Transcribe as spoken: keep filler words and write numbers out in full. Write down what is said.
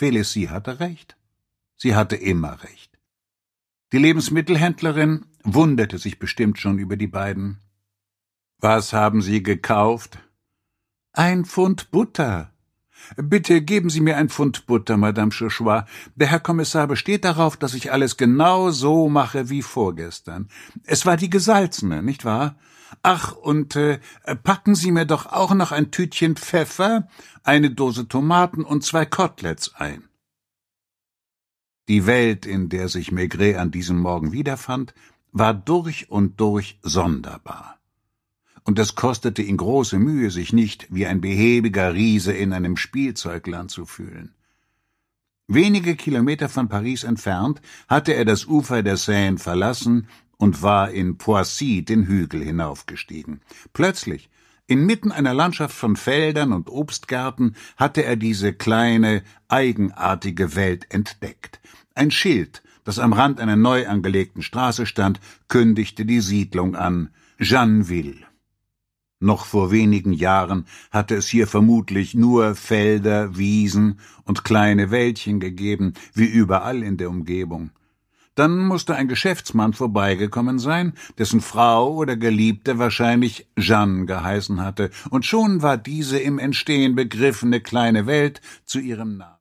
Felicie hatte recht. Sie hatte immer recht. Die Lebensmittelhändlerin wunderte sich bestimmt schon über die beiden. »Was haben Sie gekauft?« »Ein Pfund Butter.« »Bitte geben Sie mir ein Pfund Butter, Madame Chauchois. Der Herr Kommissar besteht darauf, dass ich alles genau so mache wie vorgestern. Es war die gesalzene, nicht wahr? Ach, und äh, packen Sie mir doch auch noch ein Tütchen Pfeffer, eine Dose Tomaten und zwei Koteletts ein.« Die Welt, in der sich Maigret an diesem Morgen wiederfand, war durch und durch sonderbar. Und es kostete ihn große Mühe, sich nicht wie ein behäbiger Riese in einem Spielzeugland zu fühlen. Wenige Kilometer von Paris entfernt hatte er das Ufer der Seine verlassen und war in Poissy den Hügel hinaufgestiegen. Plötzlich, inmitten einer Landschaft von Feldern und Obstgärten, hatte er diese kleine, eigenartige Welt entdeckt. Ein Schild, das am Rand einer neu angelegten Straße stand, kündigte die Siedlung an: Jeanneville. Noch vor wenigen Jahren hatte es hier vermutlich nur Felder, Wiesen und kleine Wäldchen gegeben, wie überall in der Umgebung. Dann musste ein Geschäftsmann vorbeigekommen sein, dessen Frau oder Geliebte wahrscheinlich Jeanne geheißen hatte, und schon war diese im Entstehen begriffene kleine Welt zu ihrem Namen